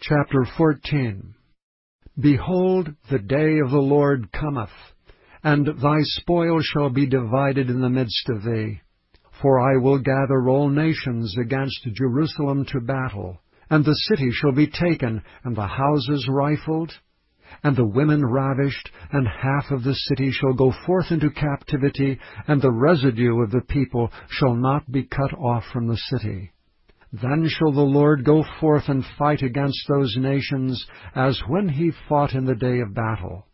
Chapter 14. Behold, the day of the Lord cometh, and thy spoil shall be divided in the midst of thee. For I will gather all nations against Jerusalem to battle, and the city shall be taken, and the houses rifled, and the women ravished, and half of the city shall go forth into captivity, and the residue of the people shall not be cut off from the city. Then shall the Lord go forth and fight against those nations, as when he fought in the day of battle.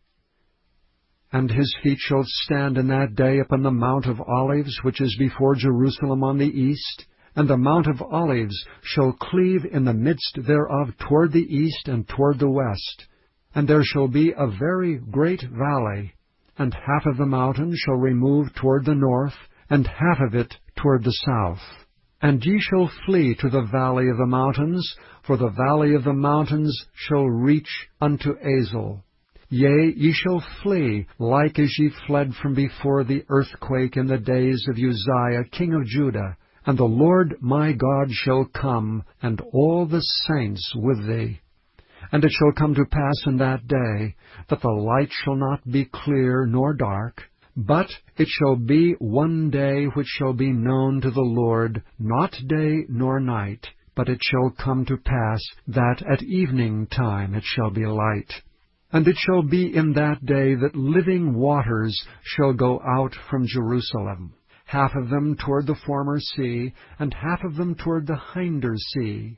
And his feet shall stand in that day upon the Mount of Olives, which is before Jerusalem on the east, and the Mount of Olives shall cleave in the midst thereof toward the east and toward the west. And there shall be a very great valley, and half of the mountain shall remove toward the north, and half of it toward the south. And ye shall flee to the valley of the mountains, for the valley of the mountains shall reach unto Azel. Yea, ye shall flee, like as ye fled from before the earthquake in the days of Uzziah king of Judah. And the Lord my God shall come, and all the saints with thee. And it shall come to pass in that day, that the light shall not be clear nor dark, but it shall be one day which shall be known to the Lord, not day nor night, but it shall come to pass that at evening time it shall be light. And it shall be in that day that living waters shall go out from Jerusalem, half of them toward the former sea, and half of them toward the hinder sea.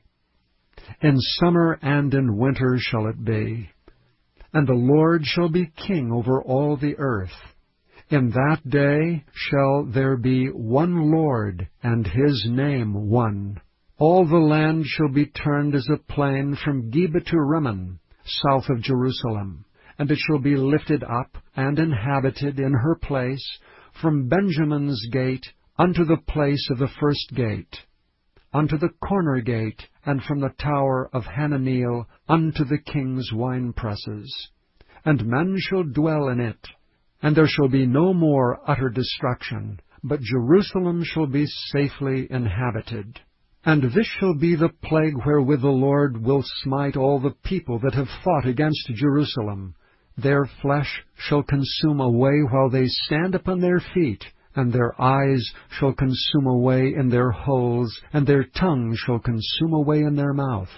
In summer and in winter shall it be. And the Lord shall be king over all the earth. In that day shall there be one Lord, and his name one. All the land shall be turned as a plain from Geba to Rimmon, south of Jerusalem. And it shall be lifted up and inhabited in her place, from Benjamin's gate unto the place of the first gate, unto the corner gate, and from the tower of Hananeel unto the king's winepresses. And men shall dwell in it. And there shall be no more utter destruction, but Jerusalem shall be safely inhabited. And this shall be the plague wherewith the Lord will smite all the people that have fought against Jerusalem. Their flesh shall consume away while they stand upon their feet, and their eyes shall consume away in their holes, and their tongue shall consume away in their mouth.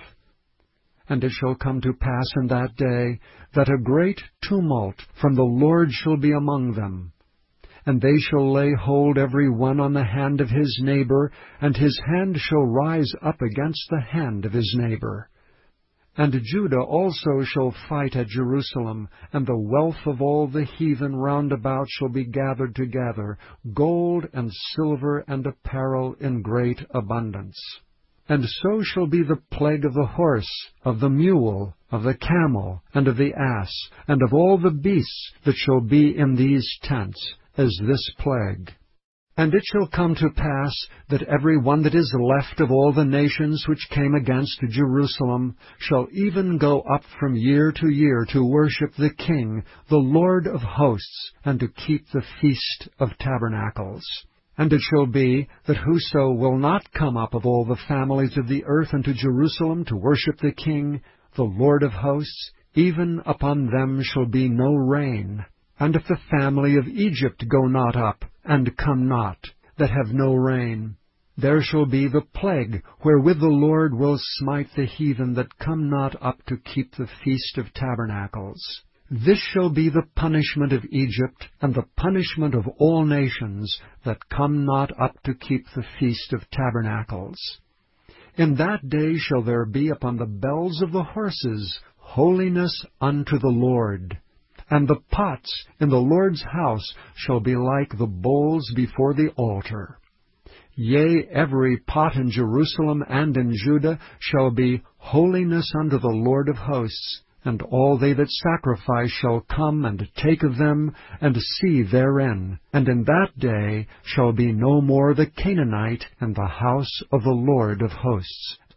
And it shall come to pass in that day that a great tumult from the Lord shall be among them. And they shall lay hold every one on the hand of his neighbor, and his hand shall rise up against the hand of his neighbor. And Judah also shall fight at Jerusalem, and the wealth of all the heathen round about shall be gathered together, gold and silver and apparel in great abundance. And so shall be the plague of the horse, of the mule, of the camel, and of the ass, and of all the beasts that shall be in these tents, as this plague. And it shall come to pass that every one that is left of all the nations which came against Jerusalem shall even go up from year to year to worship the King, the Lord of hosts, and to keep the Feast of Tabernacles. And it shall be that whoso will not come up of all the families of the earth unto Jerusalem to worship the King, the Lord of hosts, even upon them shall be no rain. And if the family of Egypt go not up, and come not, that have no rain, there shall be the plague wherewith the Lord will smite the heathen that come not up to keep the Feast of Tabernacles. This shall be the punishment of Egypt, and the punishment of all nations that come not up to keep the Feast of Tabernacles. In that day shall there be upon the bells of the horses holiness unto the Lord. And the pots in the Lord's house shall be like the bowls before the altar. Yea, every pot in Jerusalem and in Judah shall be holiness unto the Lord of hosts. And all they that sacrifice shall come and take of them, and see therein. And in that day shall be no more the Canaanite in the house of the Lord of hosts.